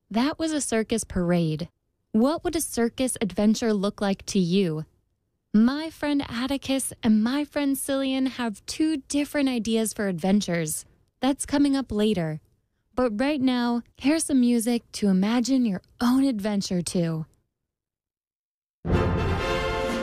That was a circus parade. What would a circus adventure look like to you? My friend Atticus and my friend Cillian have two different ideas for adventures. That's coming up later. But right now, here's some music to imagine your own adventure to.